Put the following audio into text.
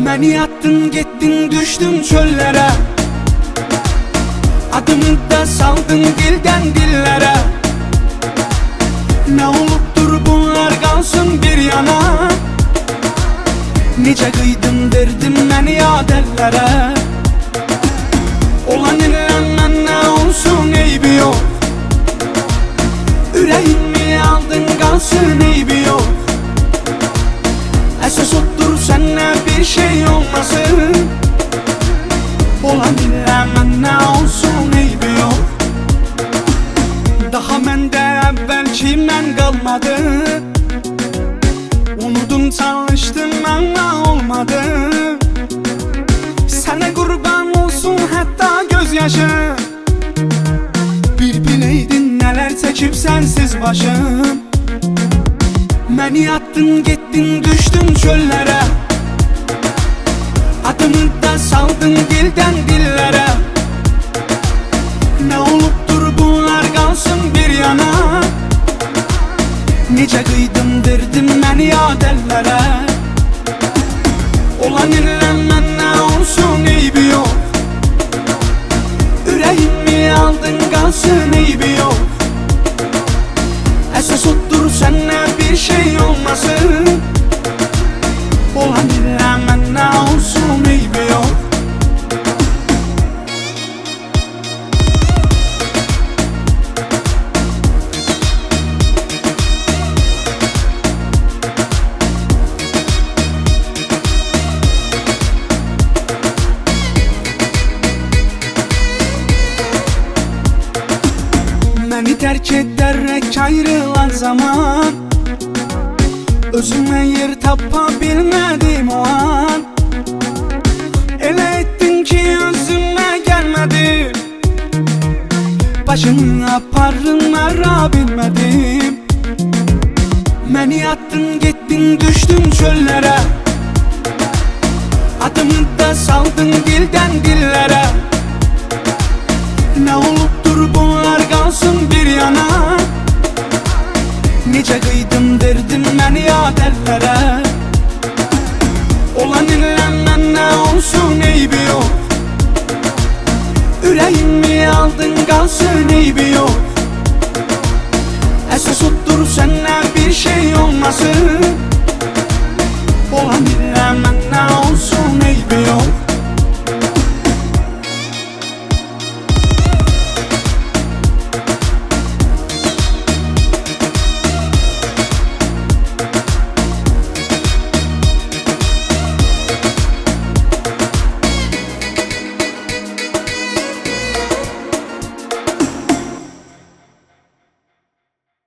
Məni attın getdin düşdüm çöllere, adımı da saldın dilden dillere. Ne olubdur bunlar kalsın bir yana, necə qıydım derdim məni yad əllərə. Olan ilən mənə olsun eybi yox, ürəyimi aldın kalsın eybi yox. Əsas otur sənə bir şey olmasın, olan ilən mənə olsun eybi yox. Daha məndə əvvəlki mən qalmadı, unudum çalışdım ama olmadı. Sənə qurban olsun hətta gözyaşı, bir bileydin nələr çəkib sənsiz başım. Məni attın getdin düşdün çöllere, adımı da saldın dilden dillere. Ne olubdur bunlar kalsın bir yana, necə qıydım derdim məni yad əllərə. Olan ilən mənə olsun eybi yox, ürəyimi aldın kalsın eybi yox. Əsas otur sənə bir şey olmasın, olan ilən mənə olsun eybi yox. Məni tərk edərək ayrılan zaman, özümə yer tapa bilmədim o an. Elə etdin ki özümə gəlmədim, başımı aparım ara bilmədim. Məni attın getdin düşdün çöllere, adımı da saldın dilden dillere. Ne olubdur bunlar kalsın bir yana, necə qıydım derdim məni yad əllərə. Olan ilən mənə olsun eybi yox, ürəyimi aldın kalsın eybi yox. Əsas otur sənə bir şey olmasın, olan ilən mənə olsun eybi yox.